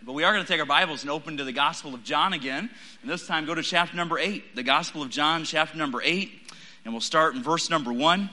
But we are going to take our Bibles and open to the Gospel of John again. And this time go to chapter number 8. The Gospel of John, chapter number 8. And we'll start in verse number 1.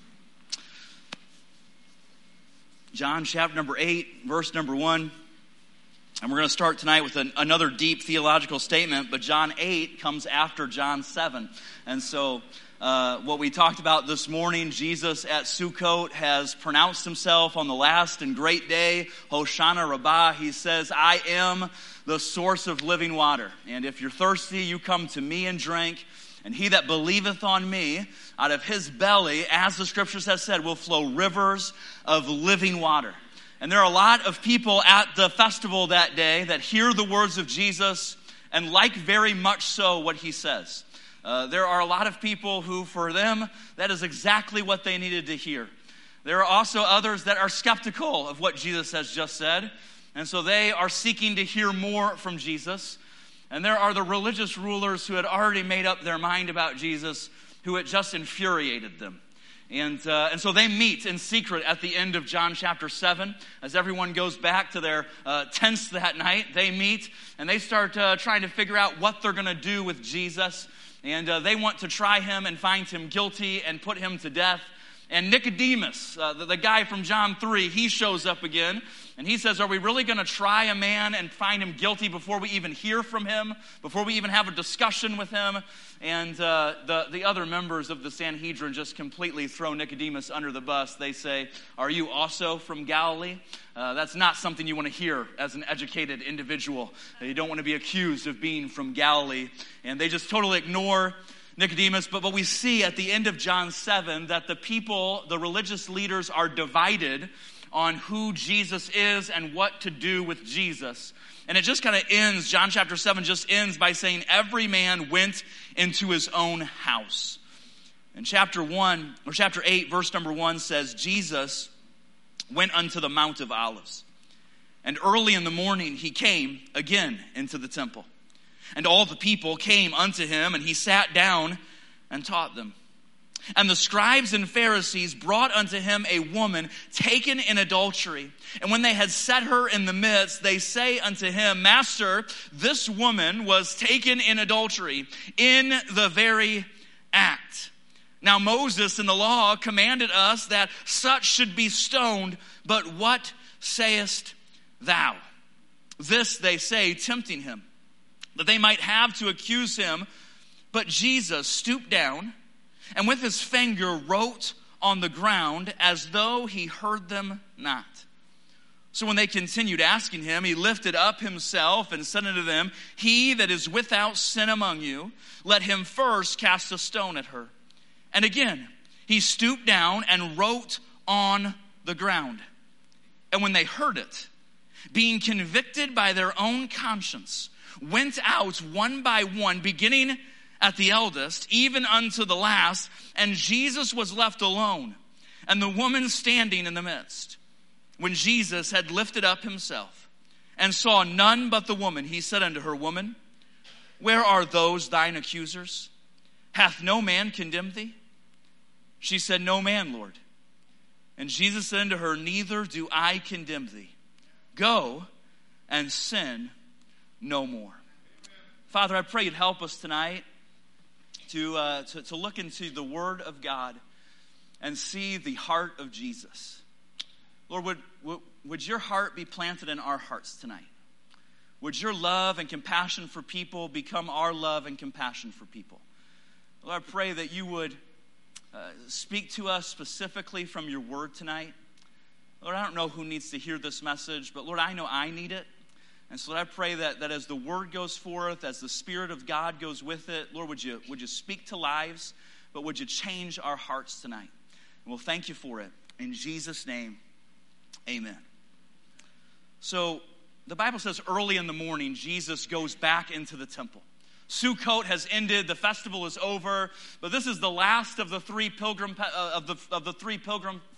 John chapter number 8, verse number 1. And we're going to start tonight with another deep theological statement. But John 8 comes after John 7. And so what we talked about this morning, Jesus at Sukkot has pronounced himself on the last and great day, Hoshana Rabbah. He says, I am the source of living water. And if you're thirsty, you come to me and drink. And he that believeth on me, out of his belly, as the scriptures have said, will flow rivers of living water. And there are a lot of people at the festival that day that hear the words of Jesus and like very much so what he says. There are a lot of people who, for them, that is exactly what they needed to hear. There are also others that are skeptical of what Jesus has just said, and so they are seeking to hear more from Jesus. And there are the religious rulers who had already made up their mind about Jesus, who it just infuriated them. And so they meet in secret at the end of John chapter 7. As everyone goes back to their tents that night, they meet and they start trying to figure out what they're going to do with Jesus. And they want to try him and find him guilty and put him to death. And Nicodemus, the guy from John 3, he shows up again. And he says, are we really going to try a man and find him guilty before we even hear from him? Before we even have a discussion with him? And the other members of the Sanhedrin just completely throw Nicodemus under the bus. They say, are you also from Galilee? That's not something you want to hear as an educated individual. You don't want to be accused of being from Galilee. And they just totally ignore Nicodemus. But we see at the end of John 7 that the people, the religious leaders, are divided on who Jesus is and what to do with Jesus. And it just kind of ends, John chapter 7 just ends by saying every man went into his own house. And chapter 8 verse number 1 says, Jesus went unto the Mount of Olives. And early in the morning he came again into the temple. And all the people came unto him, and he sat down and taught them. And the scribes and Pharisees brought unto him a woman taken in adultery. And when they had set her in the midst, they say unto him, Master, this woman was taken in adultery in the very act. Now Moses in the law commanded us that such should be stoned, but what sayest thou? This they say, tempting him, that they might have to accuse him. But Jesus stooped down and with his finger wrote on the ground as though he heard them not. So when they continued asking him, he lifted up himself and said unto them, He that is without sin among you, let him first cast a stone at her. And again, he stooped down and wrote on the ground. And when they heard it, being convicted by their own conscience, went out one by one, beginning at the eldest, even unto the last, and Jesus was left alone, and the woman standing in the midst. When Jesus had lifted up himself, and saw none but the woman, he said unto her, Woman, where are those thine accusers? Hath no man condemned thee? She said, No man, Lord. And Jesus said unto her, Neither do I condemn thee. Go and sin no more. Father, I pray you'd help us tonight to look into the Word of God and see the heart of Jesus. Lord, would your heart be planted in our hearts tonight? Would your love and compassion for people become our love and compassion for people? Lord, I pray that you would speak to us specifically from your Word tonight. Lord, I don't know who needs to hear this message, but Lord, I know I need it. And so Lord, I pray that as the word goes forth, as the Spirit of God goes with it, Lord, would you speak to lives, but would you change our hearts tonight? And we'll thank you for it. In Jesus' name, amen. So the Bible says early in the morning, Jesus goes back into the temple. Sukkot has ended, the festival is over, but this is the last of the three pilgrim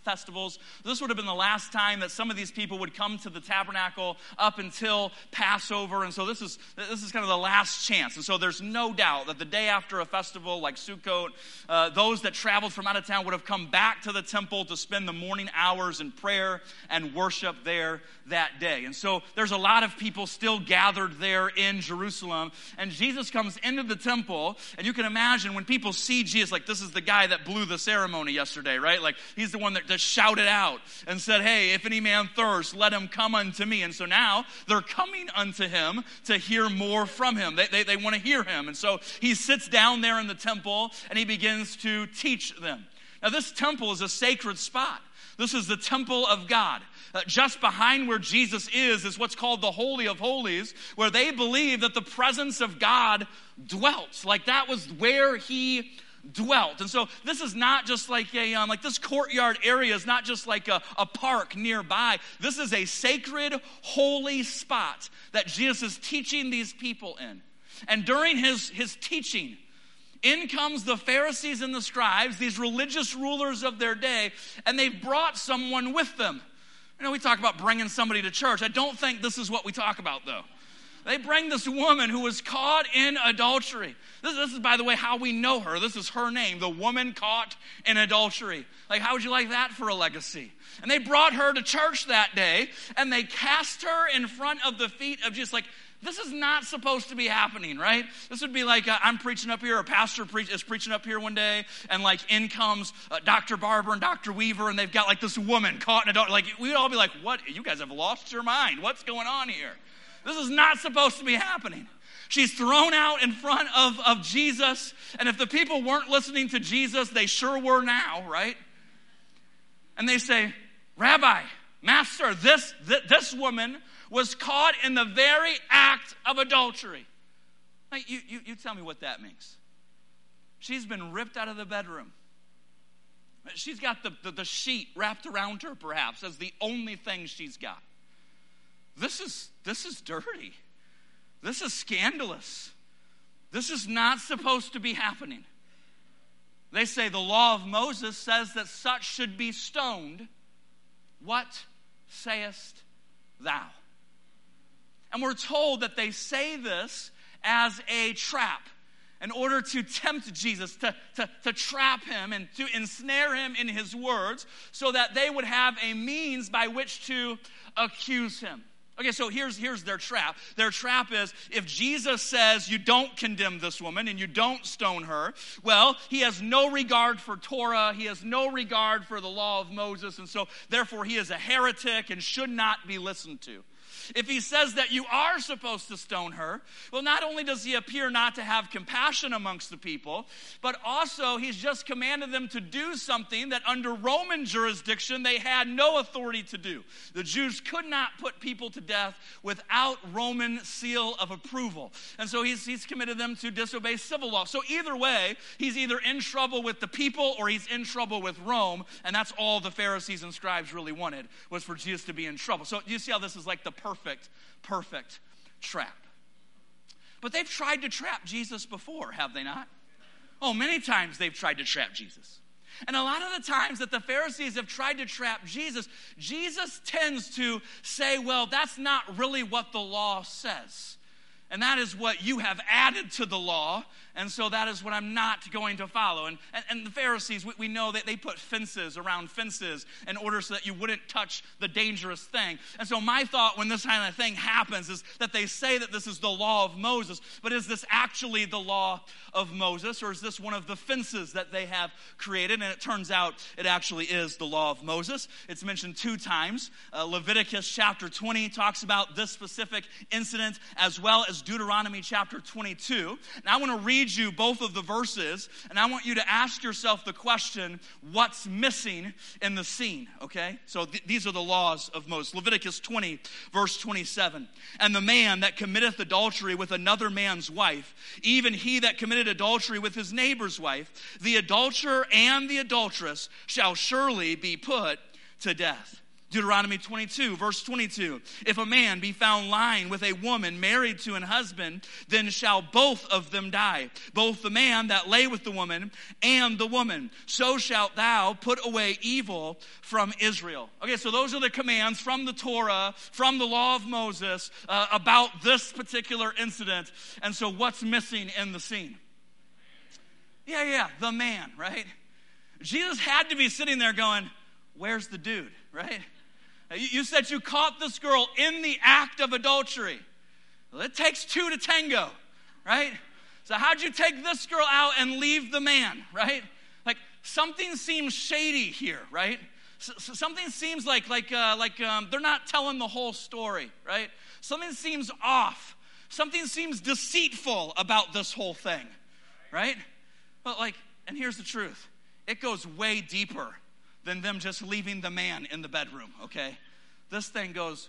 festivals. This would have been the last time that some of these people would come to the tabernacle up until Passover. And so this is kind of the last chance. And so there's no doubt that the day after a festival like Sukkot, those that traveled from out of town would have come back to the temple to spend the morning hours in prayer and worship there that day. And so there's a lot of people still gathered there in Jerusalem. And Jesus comes into the temple, and you can imagine when people see Jesus, like this is the guy that blew the ceremony yesterday, right? Like he's the one that shouted out and said, hey, if any man thirst, let him come unto me. And so now they're coming unto him to hear more from him. They want to hear him. And so he sits down there in the temple and he begins to teach them. Now this temple is a sacred spot. This is the temple of God. Just behind where Jesus is what's called the Holy of Holies, where they believe that the presence of God dwelt. Like that was where he dwelt. And so this is not just like like this courtyard area is not just like a park nearby. This is a sacred, holy spot that Jesus is teaching these people in. And during his teaching, in comes the Pharisees and the scribes, these religious rulers of their day, and they've brought someone with them. You know, we talk about bringing somebody to church. I don't think this is what we talk about, though. They bring this woman who was caught in adultery. This is, by the way, how we know her. This is her name, the woman caught in adultery. Like, how would you like that for a legacy? And they brought her to church that day, and they cast her in front of the feet of Jesus. Like, this is not supposed to be happening, right? This would be like I'm preaching up here, a pastor is preaching up here one day, and like in comes Dr. Barber and Dr. Weaver, and they've got like this woman caught in adultery. Like we'd all be like, what? You guys have lost your mind. What's going on here? This is not supposed to be happening. She's thrown out in front of Jesus, and if the people weren't listening to Jesus, they sure were now, right? And they say, Rabbi, Master, this woman was caught in the very act of adultery. Now, you tell me what that means. She's been ripped out of the bedroom. She's got the sheet wrapped around her, perhaps, as the only thing she's got. This is dirty. This is scandalous. This is not supposed to be happening. They say the law of Moses says that such should be stoned. What sayest thou? And we're told that they say this as a trap in order to tempt Jesus, to trap him and to ensnare him in his words so that they would have a means by which to accuse him. Okay, so here's their trap. Their trap is if Jesus says you don't condemn this woman and you don't stone her, well, he has no regard for Torah. He has no regard for the law of Moses. And so therefore he is a heretic and should not be listened to. If he says that you are supposed to stone her, well, not only does he appear not to have compassion amongst the people, but also he's just commanded them to do something that under Roman jurisdiction they had no authority to do. The Jews could not put people to death without Roman seal of approval. And so he's committed them to disobey civil law. So either way, he's either in trouble with the people or he's in trouble with Rome, and that's all the Pharisees and scribes really wanted, was for Jesus to be in trouble. So you see how this is like the perfect trap. But they've tried to trap Jesus before, have they not? Oh, many times they've tried to trap Jesus. And a lot of the times that the Pharisees have tried to trap Jesus, Jesus tends to say, well, that's not really what the law says. And that is what you have added to the law, and so that is what I'm not going to follow. And the Pharisees, we know that they put fences around fences in order so that you wouldn't touch the dangerous thing. And so my thought when this kind of thing happens is that they say that this is the law of Moses, but is this actually the law of Moses, or is this one of the fences that they have created? And it turns out it actually is the law of Moses. It's mentioned 2 times. Leviticus chapter 20 talks about this specific incident, as well as Deuteronomy chapter 22. And I want to read you both of the verses, and I want you to ask yourself the question, what's missing in the scene, okay? So these are the laws of Moses. Leviticus 20, verse 27. And the man that committeth adultery with another man's wife, even he that committed adultery with his neighbor's wife, the adulterer and the adulteress shall surely be put to death. Deuteronomy 22, verse 22. If a man be found lying with a woman married to an husband, then shall both of them die, both the man that lay with the woman and the woman. So shalt thou put away evil from Israel. Okay, so those are the commands from the Torah, from the law of Moses, about this particular incident. And so what's missing in the scene? Yeah, the man, right? Jesus had to be sitting there going, where's the dude, right? You said you caught this girl in the act of adultery. Well, it takes two to tango, right? So how'd you take this girl out and leave the man, right? Like something seems shady here, right? Something seems like they're not telling the whole story, right? Something seems off. Something seems deceitful about this whole thing, right? But and here's the truth. It goes way deeper than them just leaving the man in the bedroom, okay? This thing goes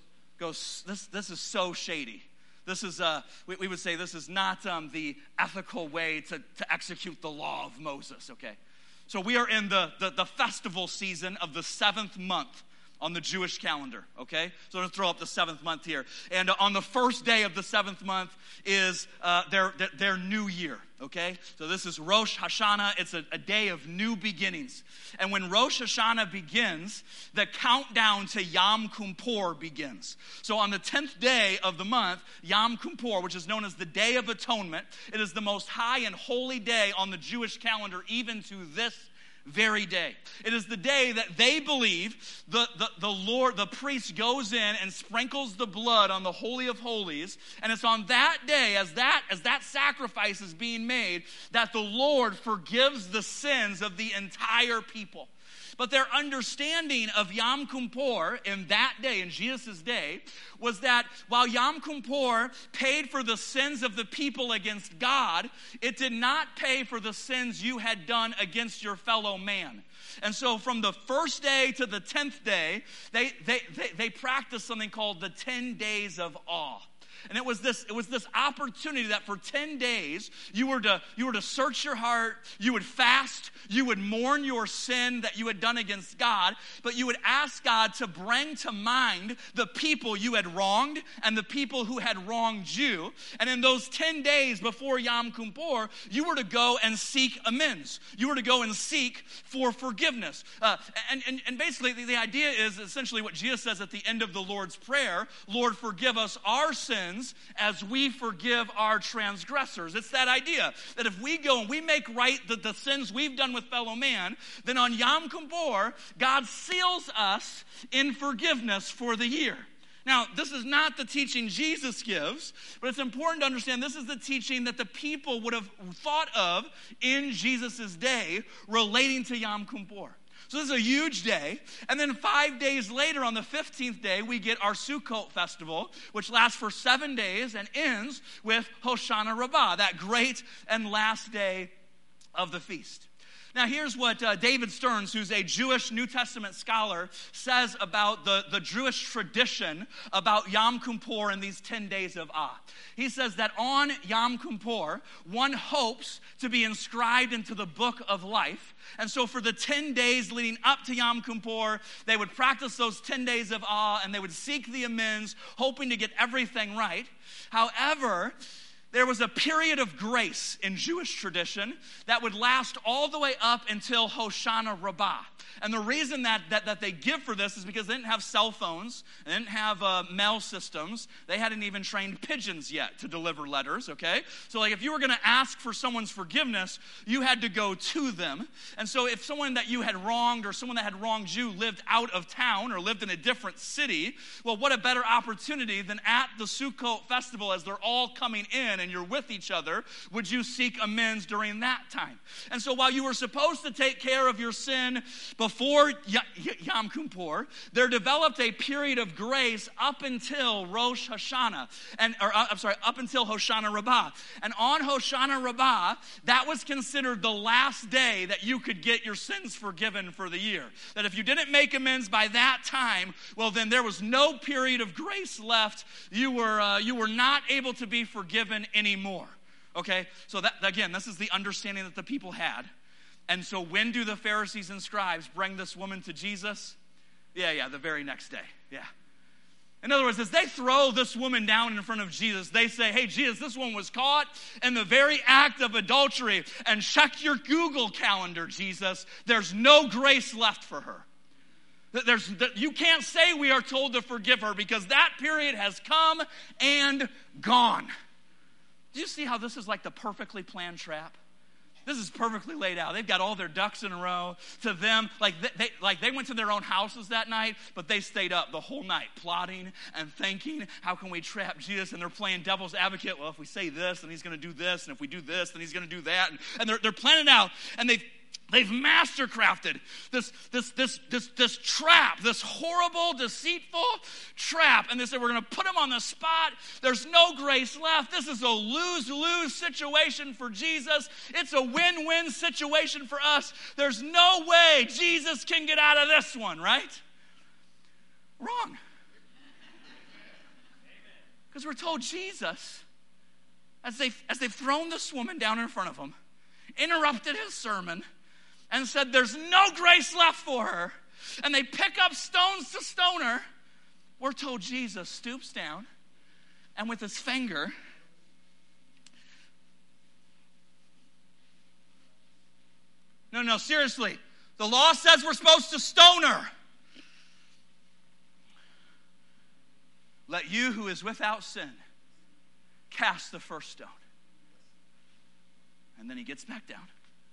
this is so shady. This is, we would say this is not the ethical way to execute the law of Moses, okay? So we are in the festival season of the 7th month on the Jewish calendar, okay? So I'm going to throw up the 7th month here. And on the first day of the 7th month is their new year, okay? So this is Rosh Hashanah. It's a day of new beginnings. And when Rosh Hashanah begins, the countdown to Yom Kippur begins. So on the 10th day of the month, Yom Kippur, which is known as the Day of Atonement, it is the most high and holy day on the Jewish calendar, even to this very day. It is the day that they believe the Lord, the priest goes in and sprinkles the blood on the Holy of Holies, and it's on that day, as that sacrifice is being made, that the Lord forgives the sins of the entire people. But their understanding of Yom Kippur in that day, in Jesus' day, was that while Yom Kippur paid for the sins of the people against God, it did not pay for the sins you had done against your fellow man. And so from the first day to the 10th day, they practiced something called the 10 days of awe. And it was this opportunity that for 10 days you were to search your heart, you would fast, you would mourn your sin that you had done against God, but you would ask God to bring to mind the people you had wronged and the people who had wronged you. And in those 10 days before Yom Kippur, you were to go and seek amends. You were to go and seek for forgiveness. And basically the idea is essentially what Jesus says at the end of the Lord's Prayer: Lord, forgive us our sins as we forgive our transgressors. It's that idea that if we go and we make right the sins we've done with fellow man, then on Yom Kippur, God seals us in forgiveness for the year. Now, this is not the teaching Jesus gives, but it's important to understand this is the teaching that the people would have thought of in Jesus' day relating to Yom Kippur. So this is a huge day. And then 5 days later, on the 15th day, we get our Sukkot festival, which lasts for 7 days and ends with Hoshana Rabbah, that great and last day of the feast. Now, here's what David Stearns, who's a Jewish New Testament scholar, says about the Jewish tradition about Yom Kippur and these 10 days of awe. He says that on Yom Kippur, one hopes to be inscribed into the book of life. And so for the 10 days leading up to Yom Kippur, they would practice those 10 days of awe, and they would seek the amends, hoping to get everything right. However, there was a period of grace in Jewish tradition that would last all the way up until Hoshana Rabbah. And the reason that they give for this is because they didn't have cell phones, they didn't have mail systems, they hadn't even trained pigeons yet to deliver letters, okay? So if you were going to ask for someone's forgiveness, you had to go to them. And so if someone that you had wronged or someone that had wronged you lived out of town or lived in a different city, well, what a better opportunity than at the Sukkot festival as they're all coming in and you're with each other, would you seek amends during that time? And so while you were supposed to take care of your sin before Yom Kippur, there developed a period of grace up until Rosh Hashanah, up until Hoshana Rabbah. And on Hoshana Rabbah, that was considered the last day that you could get your sins forgiven for the year. That if you didn't make amends by that time, well, then there was no period of grace left. You were not able to be forgiven anymore. Okay, so that again, this is the understanding that the people had. And so when do the Pharisees and scribes bring this woman to Jesus? Yeah, the very next day. Yeah. In other words, as they throw this woman down in front of Jesus, they say, hey, Jesus, this one was caught in the very act of adultery. And check your Google calendar, Jesus. There's no grace left for her. You can't say we are told to forgive her because that period has come and gone. Do you see how this is like the perfectly planned trap? This is perfectly laid out. They've got all their ducks in a row. To them, they went to their own houses that night, but they stayed up the whole night plotting and thinking, how can we trap Jesus? And they're playing devil's advocate. Well, if we say this, then he's going to do this. And if we do this, then he's going to do that. And they're planning out, and they've mastercrafted this trap, this horrible, deceitful trap. And they said, we're going to put him on the spot. There's no grace left. This is a lose-lose situation for Jesus. It's a win-win situation for us. There's no way Jesus can get out of this one, right? Wrong. Because we're told Jesus, as they've thrown this woman down in front of him, interrupted his sermon, and said there's no grace left for her, and they pick up stones to stone her, we're told Jesus stoops down and with his finger No, seriously. The law says we're supposed to stone her. Let you who is without sin cast the first stone. And then he gets back down.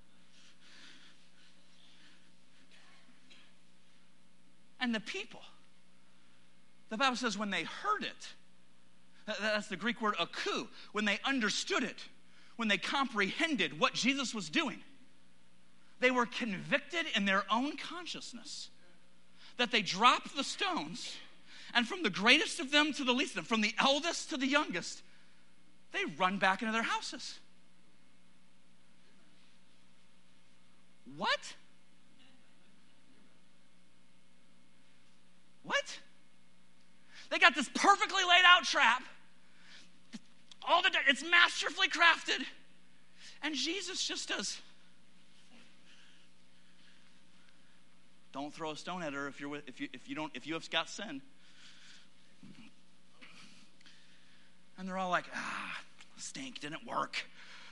And the people, the Bible says when they heard it, that's the Greek word aku, when they understood it, when they comprehended what Jesus was doing, they were convicted in their own consciousness that they dropped the stones, and from the greatest of them to the least of them, from the eldest to the youngest, they run back into their houses. What? What? They got this perfectly laid out trap. It's masterfully crafted. And Jesus just does. Don't throw a stone at her if you have got sin. And they're all like, stink, didn't work.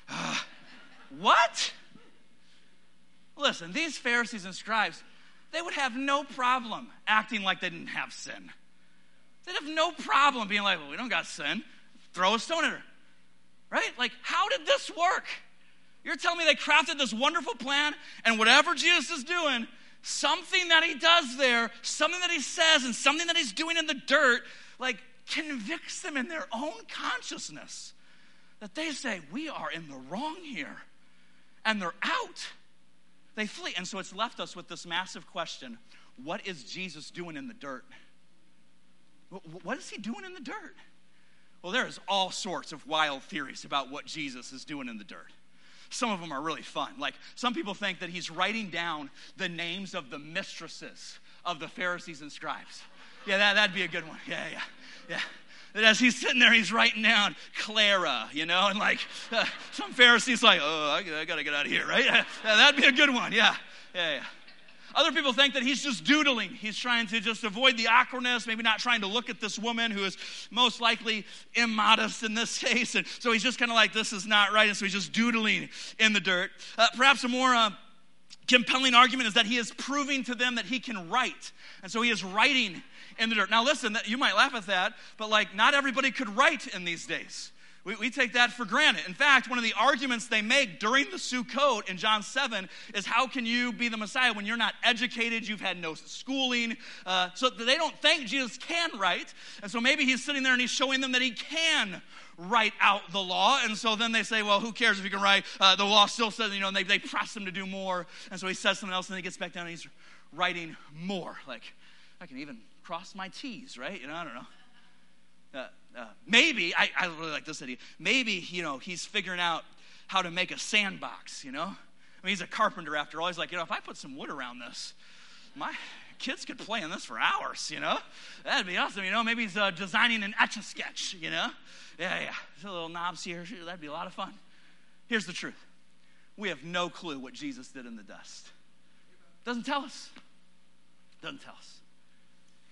What? Listen, these Pharisees and scribes, they would have no problem acting like they didn't have sin. They'd have no problem being like, well, we don't got sin. Throw a stone at her. Right? Like, how did this work? You're telling me they crafted this wonderful plan, and whatever Jesus is doing, something that he does there, something that he says, and something that he's doing in the dirt, like, convicts them in their own consciousness that they say, we are in the wrong here. And they're out. They flee. And so it's left us with this massive question. What is Jesus doing in the dirt? What is he doing in the dirt? Well, there's all sorts of wild theories about what Jesus is doing in the dirt. Some of them are really fun. Like, some people think that he's writing down the names of the mistresses of the Pharisees and scribes. Yeah, that'd be a good one. Yeah. And as he's sitting there, he's writing down Clara, and like some Pharisees like, I got to get out of here, right? That'd be a good one, yeah. Other people think that he's just doodling. He's trying to just avoid the awkwardness, maybe not trying to look at this woman who is most likely immodest in this case. And so he's just kind of like, this is not right. And so he's just doodling in the dirt. Perhaps a more compelling argument is that he is proving to them that he can write. And so he is writing in the dirt. Now listen, you might laugh at that, but like not everybody could write in these days. We take that for granted. In fact, one of the arguments they make during the Sukkot in John 7 is how can you be the Messiah when you're not educated, you've had no schooling. So they don't think Jesus can write. And so maybe he's sitting there and he's showing them that he can write out the law. And so then they say, well, who cares if you can write? The law still says, and they press him to do more. And so he says something else and then he gets back down and he's writing more. Like, I can even cross my T's, right? I don't know. Maybe, I really like this idea, maybe, he's figuring out how to make a sandbox, I mean, he's a carpenter after all. He's like, if I put some wood around this, my kids could play in this for hours, That'd be awesome, Maybe he's designing an Etch-a-Sketch, Yeah. There's a little knobs here. That'd be a lot of fun. Here's the truth. We have no clue what Jesus did in the dust. Doesn't tell us.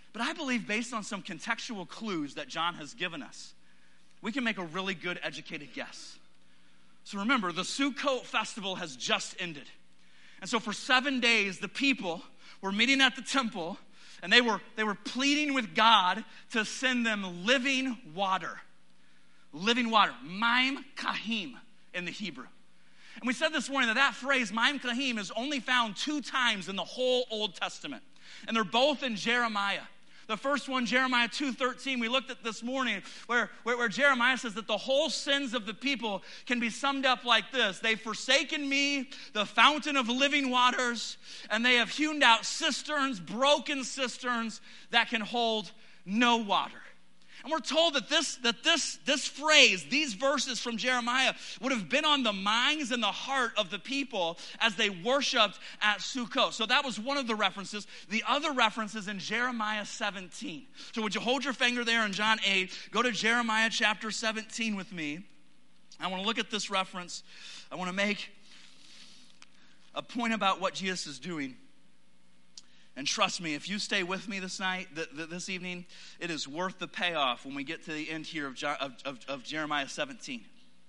But I believe based on some contextual clues that John has given us, we can make a really good educated guess. So remember, the Sukkot festival has just ended. And so for 7 days, the people were meeting at the temple, and they were pleading with God to send them living water. Living water. Maim kahim in the Hebrew. And we said this morning that phrase, Maim kahim, is only found 2 times in the whole Old Testament. And they're both in Jeremiah. The first one, Jeremiah 2:13, we looked at this morning, where Jeremiah says that the whole sins of the people can be summed up like this. They've forsaken me, the fountain of living waters, and they have hewn out cisterns, broken cisterns that can hold no water. And we're told that this phrase, these verses from Jeremiah, would have been on the minds and the heart of the people as they worshiped at Sukkot. So that was one of the references. The other reference is in Jeremiah 17. So would you hold your finger there in John 8, go to Jeremiah chapter 17 with me. I want to look at this reference. I want to make a point about what Jesus is doing. And trust me, if you stay with me this evening, it is worth the payoff when we get to the end here of Jeremiah 17.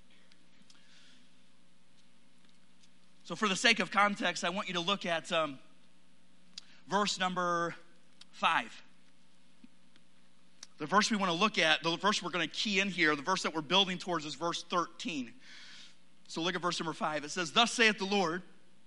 So for the sake of context, I want you to look at verse number 5. The verse we want to look at, the verse we're going to key in here, the verse that we're building towards is verse 13. So look at verse number 5. It says, "Thus saith the Lord,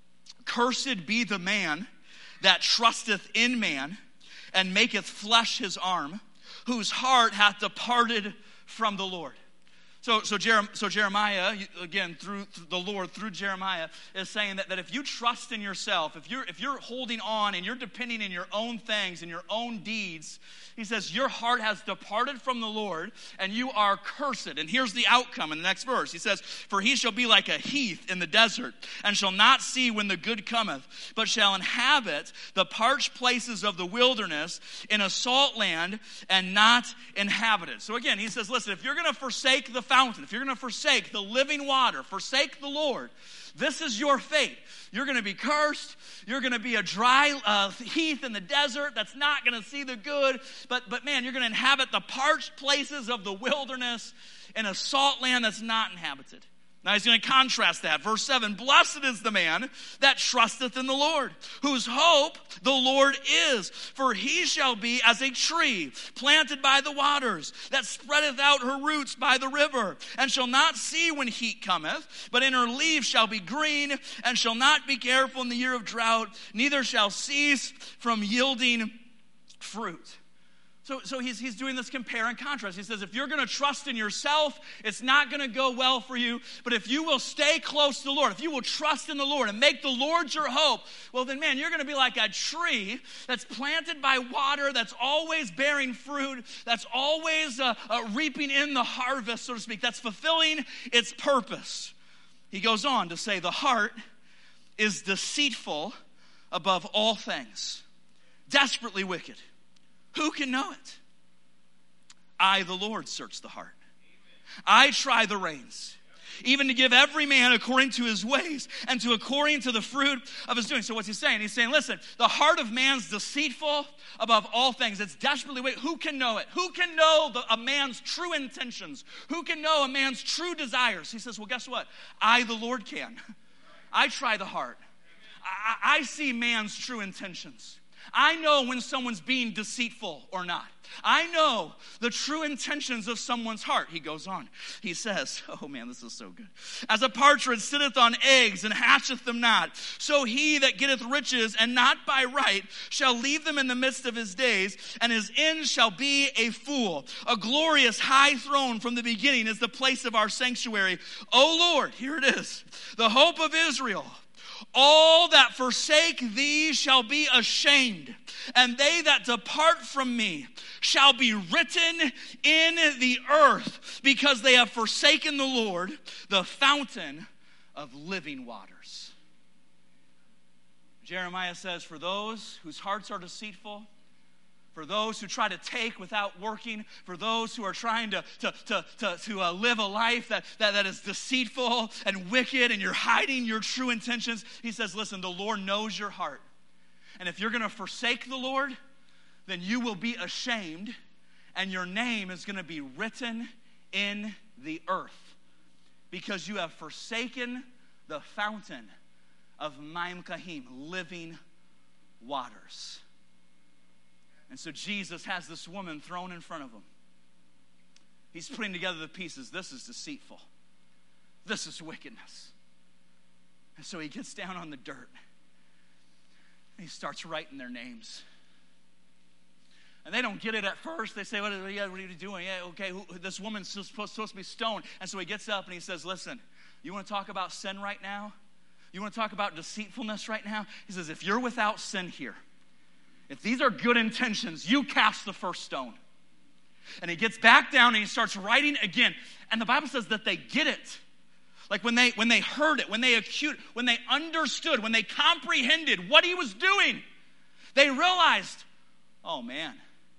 cursed be the man that trusteth in man, and maketh flesh his arm, whose heart hath departed from the Lord." So Jeremiah, again, through the Lord, through Jeremiah, is saying that if you trust in yourself, if you're holding on and you're depending in your own things and your own deeds, he says your heart has departed from the Lord and you are cursed. And here's the outcome in the next verse. He says, "For he shall be like a heath in the desert, and shall not see when the good cometh, but shall inhabit the parched places of the wilderness in a salt land and not inhabited." So again, he says, listen, if you're going to forsake the fountain, if you're going to forsake the living water, forsake the Lord, this is your fate. You're going to be cursed. You're going to be a dry heath in the desert that's not going to see the good. But man, you're going to inhabit the parched places of the wilderness in a salt land that's not inhabited. Now he's going to contrast that. Verse 7, "Blessed is the man that trusteth in the Lord, whose hope the Lord is. For he shall be as a tree planted by the waters, that spreadeth out her roots by the river, and shall not see when heat cometh, but in her leaves shall be green, and shall not be careful in the year of drought, neither shall cease from yielding fruit." So he's doing this compare and contrast. He says, if you're going to trust in yourself, it's not going to go well for you. But if you will stay close to the Lord, if you will trust in the Lord and make the Lord your hope, well then, man, you're going to be like a tree that's planted by water, that's always bearing fruit, that's always reaping in the harvest, so to speak, that's fulfilling its purpose. He goes on to say, "The heart is deceitful above all things, desperately wicked. Who can know it? I, the Lord, search the heart. I try the reins, even to give every man according to his ways and to according to the fruit of his doing." So what's he saying? He's saying, listen, the heart of man's deceitful above all things. It's desperately wicked. Who can know it? Who can know a man's true intentions? Who can know a man's true desires? He says, well, guess what? I, the Lord, can. I try the heart. I see man's true intentions. I know when someone's being deceitful or not. I know the true intentions of someone's heart. He goes on. He says, oh man, this is so good. "As a partridge sitteth on eggs and hatcheth them not, so he that getteth riches and not by right shall leave them in the midst of his days, and his end shall be a fool. A glorious high throne from the beginning is the place of our sanctuary. O Lord," here it is, "the hope of Israel. All that forsake thee shall be ashamed, and they that depart from me shall be written in the earth, because they have forsaken the Lord, the fountain of living waters." Jeremiah says, for those whose hearts are deceitful, for those who try to take without working, for those who are trying to live a life that is deceitful and wicked, and you're hiding your true intentions, he says, listen, the Lord knows your heart. And if you're going to forsake the Lord, then you will be ashamed, and your name is going to be written in the earth, because you have forsaken the fountain of Maim Kahim, living waters. And so Jesus has this woman thrown in front of him. He's putting together the pieces. This is deceitful. This is wickedness. And so he gets down on the dirt. And he starts writing their names. And they don't get it at first. They say, what are you doing? Yeah, okay, this woman's supposed to be stoned. And so he gets up and he says, listen, you want to talk about sin right now? You want to talk about deceitfulness right now? He says, if you're without sin here, if these are good intentions, you cast the first stone. And he gets back down and he starts writing again. And the Bible says that they get it. Like when they heard it, when they understood, when they comprehended what he was doing, they realized, oh man,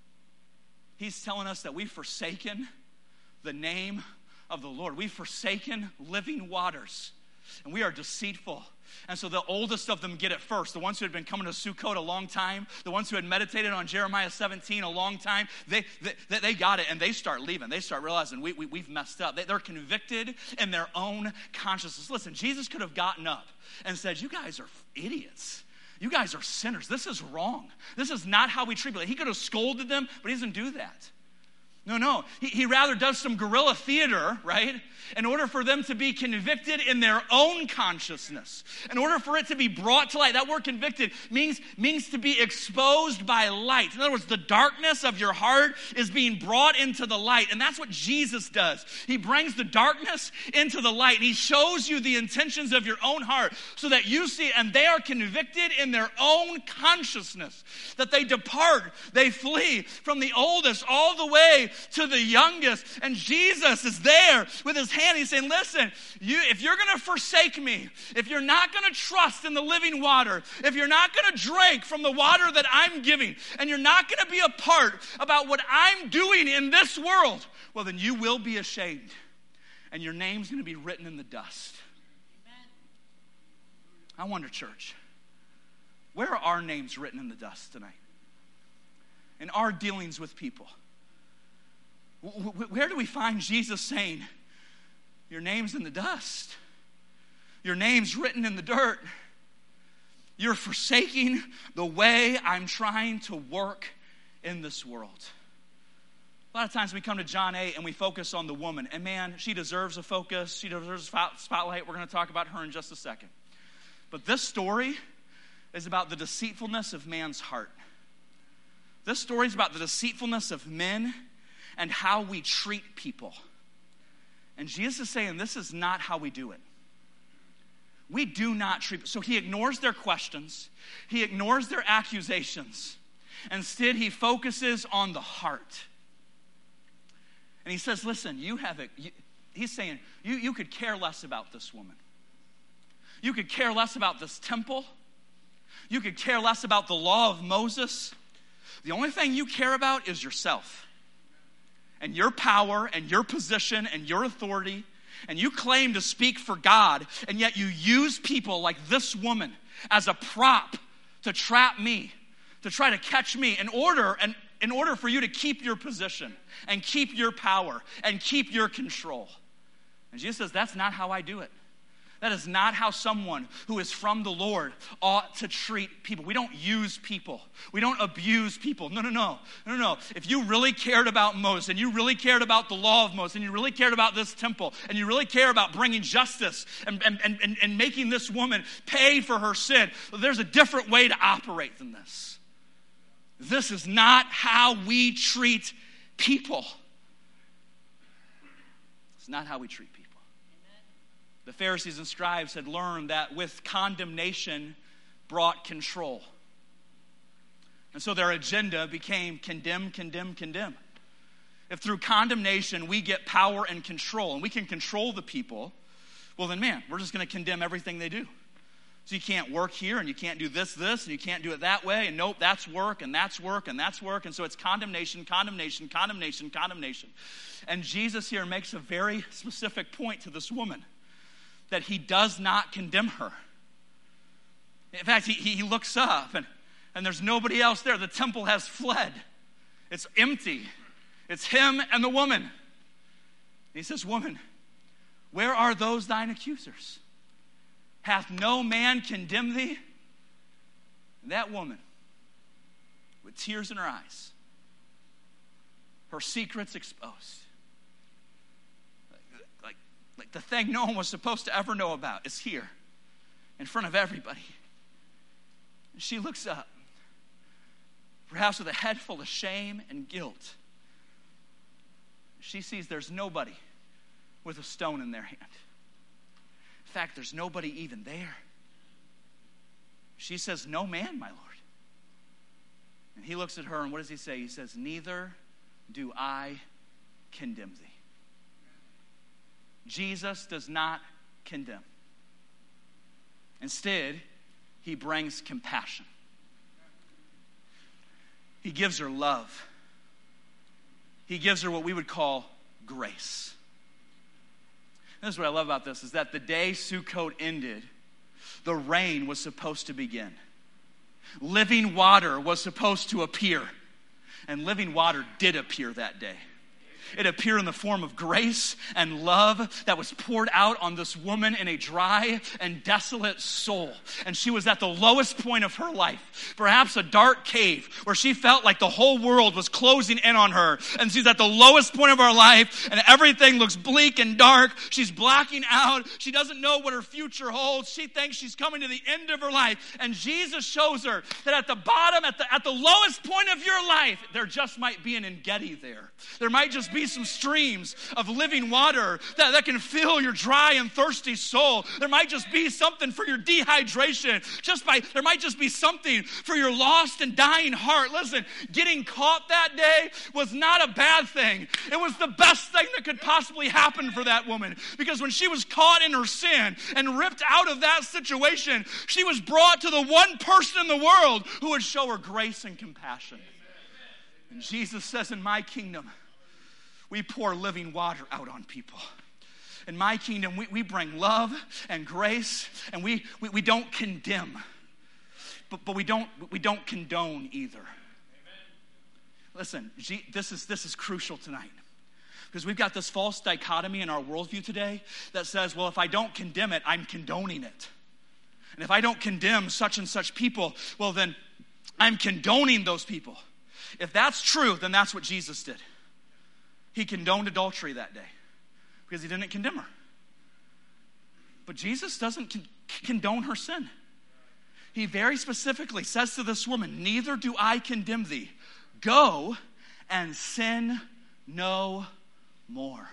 he's telling us that we've forsaken the name of the Lord. We've forsaken living waters, and we are deceitful. And so the oldest of them get it first. The ones who had been coming to Sukkot a long time, the ones who had meditated on Jeremiah 17 a long time, they got it, and they start leaving. They start realizing we've messed up. They're convicted in their own consciousness. Listen, Jesus could have gotten up and said, you guys are idiots. You guys are sinners. This is wrong. This is not how we treat people. He could have scolded them, but he doesn't do that. No. He rather does some guerrilla theater, right? In order for them to be convicted in their own consciousness. In order for it to be brought to light. That word convicted means to be exposed by light. In other words, the darkness of your heart is being brought into the light. And that's what Jesus does. He brings the darkness into the light. And he shows you the intentions of your own heart so that you see it. And they are convicted in their own consciousness. That they depart, they flee from the oldest all the way to the youngest. And Jesus is there with his hand. He's saying, listen, if you're going to forsake me, if you're not going to trust in the living water, if you're not going to drink from the water that I'm giving, and you're not going to be a part about what I'm doing in this world, well, then you will be ashamed. And your name's going to be written in the dust. Amen. I wonder, church, where are our names written in the dust tonight? In our dealings with people? Where do we find Jesus saying, your name's in the dust. Your name's written in the dirt. You're forsaking the way I'm trying to work in this world. A lot of times we come to John 8 and we focus on the woman. And man, she deserves a focus. She deserves a spotlight. We're going to talk about her in just a second. But this story is about the deceitfulness of man's heart. This story is about the deceitfulness of men and how we treat people. And Jesus is saying this is not how we do it. We do not treat. So he ignores their questions. He ignores their accusations. Instead, he focuses on the heart. And he says, listen, he's saying, you could care less about this woman. You could care less about this temple. You could care less about the law of Moses. The only thing you care about is yourself and your power and your position and your authority. And you claim to speak for God, and yet you use people like this woman as a prop to trap me, to try to catch me in order for you to keep your position and keep your power and keep your control. And Jesus says, that's not how I do it. That is not how someone who is from the Lord ought to treat people. We don't use people. We don't abuse people. No. If you really cared about Moses, and you really cared about the law of Moses, and you really cared about this temple, and you really care about bringing justice and making this woman pay for her sin, well, there's a different way to operate than this. This is not how we treat people. It's not how we treat people. The Pharisees and scribes had learned that with condemnation brought control. And so their agenda became condemn. If through condemnation we get power and control, and we can control the people, well then, man, we're just going to condemn everything they do. So you can't work here, and you can't do this, and you can't do it that way, and nope, that's work, and that's work, and that's work. And so it's condemnation. And Jesus here makes a very specific point to this woman, that he does not condemn her. In fact, he looks up and And there's nobody else there. The temple has fled. It's empty. It's him and the woman. And he says, woman, where are those thine accusers? Hath no man condemned thee? And that woman, with tears in her eyes, her secrets exposed, like the thing no one was supposed to ever know about, is here in front of everybody. And she looks up, perhaps with a head full of shame and guilt. She sees there's nobody with a stone in their hand. In fact, there's nobody even there. She says, no man, my Lord. And he looks at her, and what does he say? He says, neither do I condemn thee. Jesus does not condemn. Instead, he brings compassion. He gives her love. He gives her what we would call grace. And this is what I love about this, is that the day Sukkot ended, the rain was supposed to begin. Living water was supposed to appear. And living water did appear that day. It appeared in the form of grace and love that was poured out on this woman in a dry and desolate soul. And she was at the lowest point of her life, perhaps a dark cave where she felt like the whole world was closing in on her. And she's at the lowest point of her life, and everything looks bleak and dark. She's blacking out. She doesn't know what her future holds. She thinks she's coming to the end of her life. And Jesus shows her that at the bottom, at the lowest point of your life, there just might be an En-Gedi there. There might just be some streams of living water that can fill your dry and thirsty soul. There might just be something for your dehydration. There might just be something for your lost and dying heart. Listen, getting caught that day was not a bad thing. It was the best thing that could possibly happen for that woman. Because when she was caught in her sin and ripped out of that situation, she was brought to the one person in the world who would show her grace and compassion. And Jesus says, in my kingdom, we pour living water out on people. In my kingdom, we bring love and grace, and we don't condemn, but we don't condone either. Amen. Listen, this is crucial tonight, because we've got this false dichotomy in our worldview today that says, well, if I don't condemn it, I'm condoning it. And if I don't condemn such and such people, well, then I'm condoning those people. If that's true, then that's what Jesus did. He condoned adultery that day because he didn't condemn her. But Jesus doesn't condone her sin. He very specifically says to this woman, neither do I condemn thee. Go and sin no more.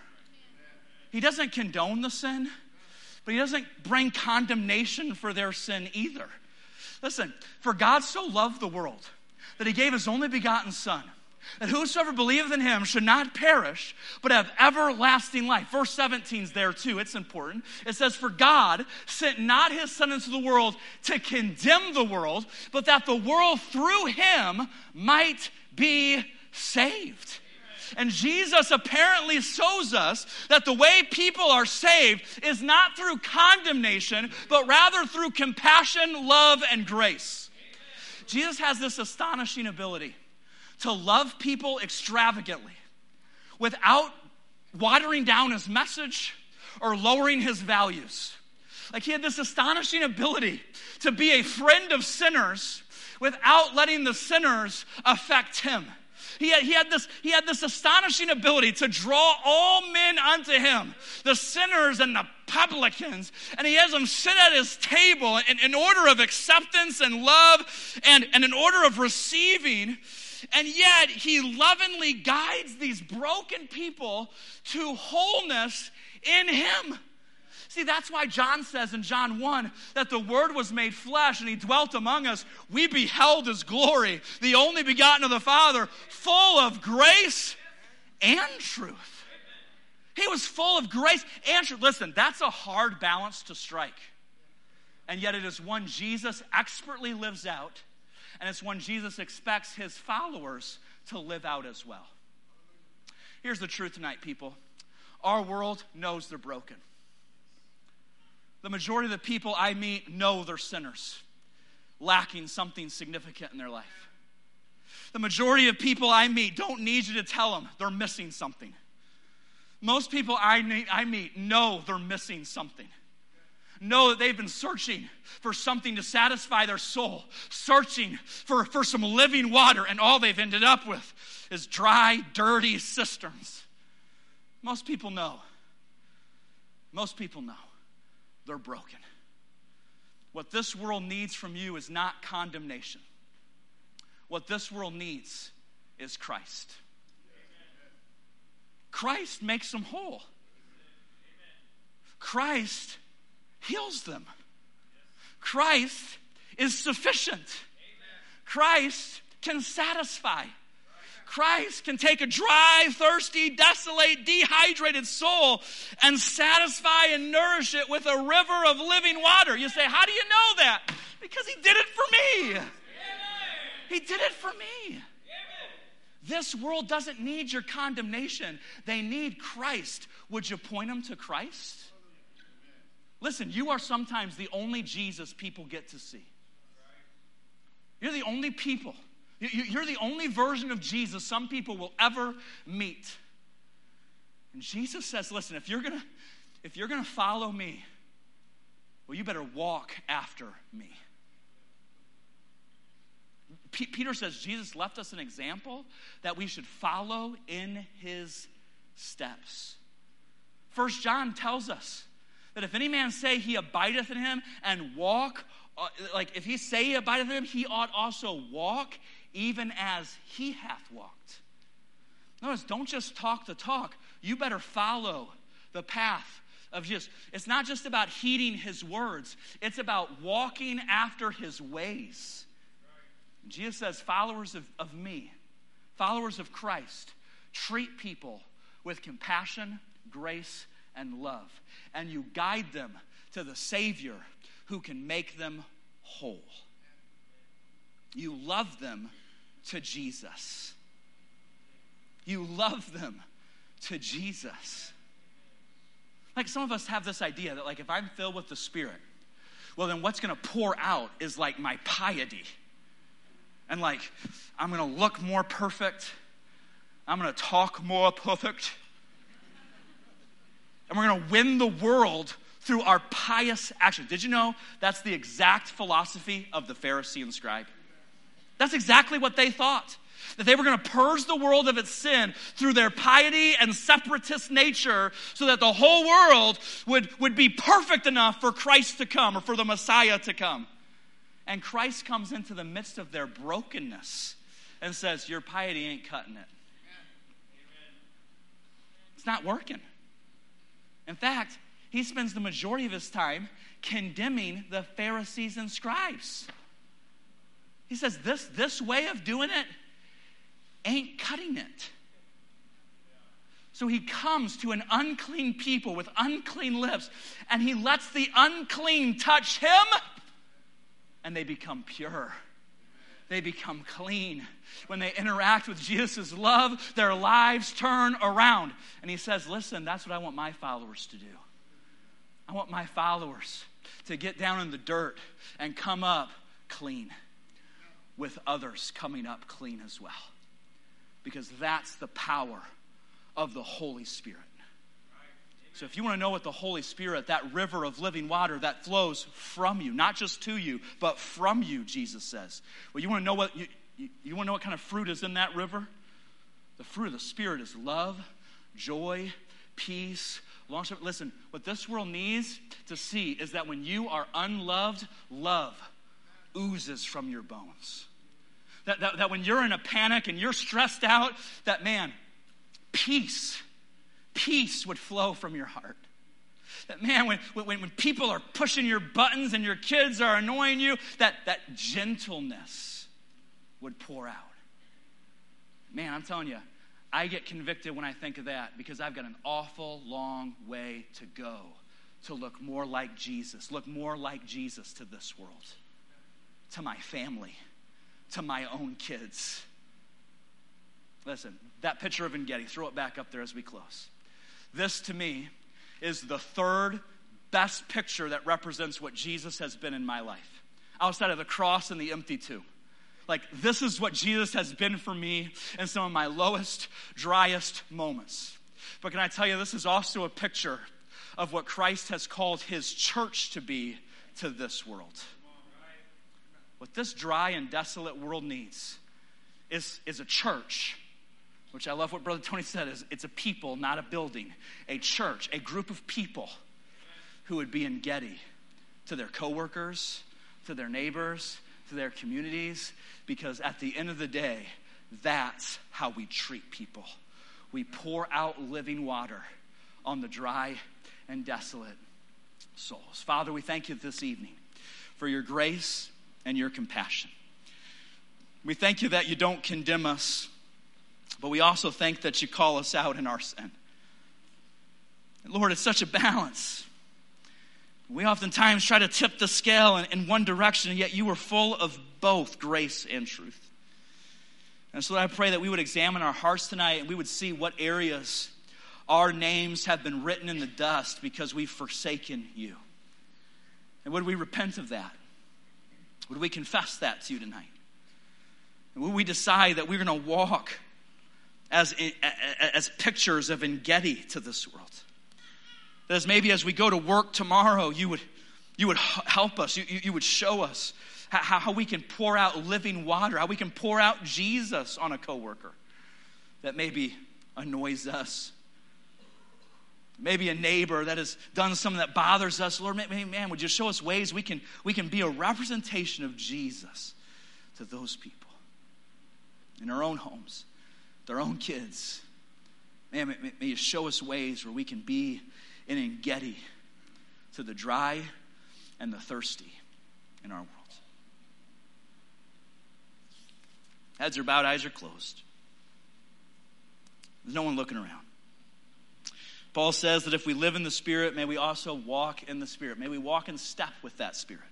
He doesn't condone the sin, but he doesn't bring condemnation for their sin either. Listen, for God so loved the world that he gave his only begotten Son, that whosoever believeth in him should not perish, but have everlasting life. Verse 17 is there too. It's important. It says, for God sent not his Son into the world to condemn the world, but that the world through him might be saved. And Jesus apparently shows us that the way people are saved is not through condemnation, but rather through compassion, love, and grace. Jesus has this astonishing ability to love people extravagantly without watering down his message or lowering his values. Like, he had this astonishing ability to be a friend of sinners without letting the sinners affect him. He had this astonishing ability to draw all men unto him, the sinners and the publicans, and he has them sit at his table in order of acceptance and love and in order of receiving. And yet, he lovingly guides these broken people to wholeness in him. See, that's why John says in John 1 that the Word was made flesh and he dwelt among us. We beheld his glory, the only begotten of the Father, full of grace and truth. He was full of grace and truth. Listen, that's a hard balance to strike. And yet it is one Jesus expertly lives out. And it's one Jesus expects his followers to live out as well. Here's the truth tonight, people. Our world knows they're broken. The majority of the people I meet know they're sinners. lacking something significant in their life. The majority of people I meet don't need you to tell them they're missing something. Most people I meet know they're missing something. Know that they've been searching for something to satisfy their soul, searching for some living water, and all they've ended up with is dry, dirty cisterns. Most people know. Most people know they're broken. What this world needs from you is not condemnation. What this world needs is Christ. Christ makes them whole. Christ heals them. Christ is sufficient. Christ can satisfy. Christ can take a dry, thirsty, desolate, dehydrated soul and satisfy and nourish it with a river of living water. You say, how do you know that? Because he did it for me. He did it for me. This world doesn't need your condemnation. They need Christ. Would you point them to Christ? Listen, you are sometimes the only Jesus people get to see. You're the only people. You're the only version of Jesus some people will ever meet. And Jesus says, listen, if you're gonna follow me, well, you better walk after me. Peter says Jesus left us an example that we should follow in his steps. 1 John tells us that if any man say he abideth in him and walk, like if he say he abideth in him, he ought also walk even as he hath walked. Notice, don't just talk the talk. You better follow the path of Jesus. It's not just about heeding his words. It's about walking after his ways. Jesus says, followers of me, followers of Christ, treat people with compassion, grace, and love. And you guide them to the Savior who can make them whole. You love them to Jesus. You love them to Jesus. Like some of us have this idea that like if I'm filled with the Spirit, well then what's going to pour out is like my piety. And like I'm going to look more perfect. I'm going to talk more perfect. And we're going to win the world through our pious action. Did you know that's the exact philosophy of the Pharisee and scribe? That's exactly what they thought. That they were going to purge the world of its sin through their piety and separatist nature so that the whole world would be perfect enough for Christ to come or for the Messiah to come. And Christ comes into the midst of their brokenness and says, your piety ain't cutting it. It's not working. In fact, he spends the majority of his time condemning the Pharisees and scribes. He says, this way of doing it ain't cutting it. So he comes to an unclean people with unclean lips, and he lets the unclean touch him, and they become pure. They become clean. When they interact with Jesus' love, their lives turn around. And he says, listen, that's what I want my followers to do. I want my followers to get down in the dirt and come up clean, with others coming up clean as well. Because that's the power of the Holy Spirit. So if you want to know what the Holy Spirit, that river of living water that flows from you, not just to you, but from you, Jesus says. Well, you want to know what you want to know what kind of fruit is in that river? The fruit of the Spirit is love, joy, peace, long-suffering. Listen, what this world needs to see is that when you are unloved, love oozes from your bones. That when you're in a panic and you're stressed out, that man, peace would flow from your heart. That man, when people are pushing your buttons and your kids are annoying you, that gentleness would pour out. Man, I'm telling you, I get convicted when I think of that because I've got an awful long way to go to look more like Jesus to this world, to my family, to my own kids. Listen, that picture of En-Gedi, throw it back up there as we close. This, to me, is the third best picture that represents what Jesus has been in my life. outside of the cross and the empty tomb. Like, this is what Jesus has been for me in some of my lowest, driest moments. But can I tell you, this is also a picture of what Christ has called his church to be to this world. What this dry and desolate world needs is a church, which I love what Brother Tony said, is it's a people, not a building. A church, a group of people who would be in Getty to their coworkers, to their neighbors, to their communities, because at the end of the day, that's how we treat people. We pour out living water on the dry and desolate souls. Father, we thank you this evening for your grace and your compassion. We thank you that you don't condemn us, but we also thank that you call us out in our sin. And Lord, it's such a balance. We oftentimes try to tip the scale in one direction, and yet you are full of both grace and truth. And so I pray that we would examine our hearts tonight and we would see what areas our names have been written in the dust because we've forsaken you. And would we repent of that? Would we confess that to you tonight? And would we decide that we're going to walk as pictures of En-Gedi to this world? That as maybe as we go to work tomorrow, you would help us, you would show us how we can pour out living water, how we can pour out Jesus on a coworker that maybe annoys us. Maybe a neighbor that has done something that bothers us. Lord, man, would you show us ways we can be a representation of Jesus to those people in our own homes, with our own kids. Man, may you show us ways where we can be an En-Gedi to the dry and the thirsty in our world. Heads are bowed, eyes are closed. There's no one looking around. Paul says that if we live in the Spirit, may we also walk in the Spirit. May we walk in step with that Spirit.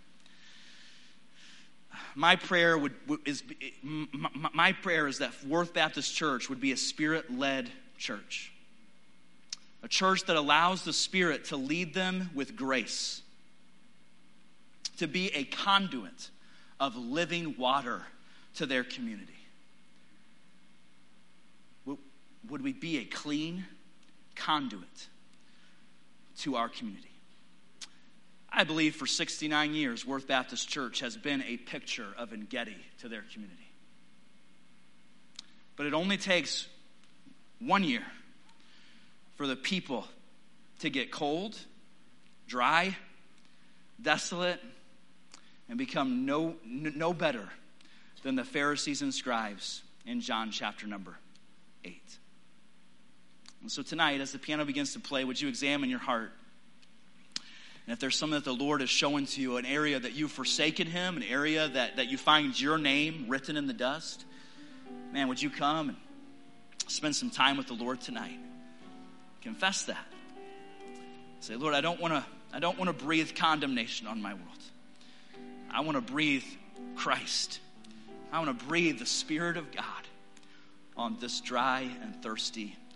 My prayer is that Worth Baptist Church would be a Spirit-led church. A church that allows the Spirit to lead them with grace. To be a conduit of living water to their community. Would we be a clean conduit to our community? I believe for 69 years, Worth Baptist Church has been a picture of En-Gedi to their community. But it only takes 1 year for the people to get cold, dry, desolate, and become no better than the Pharisees and scribes in John chapter number 8. And so tonight, as the piano begins to play, would you examine your heart? And if there's something that the Lord is showing to you, an area that you've forsaken him, an area that you find your name written in the dust, man, would you come and spend some time with the Lord tonight? Confess that. Say, Lord, I don't want to breathe condemnation on my world. I want to breathe Christ. I want to breathe the Spirit of God on this dry and thirsty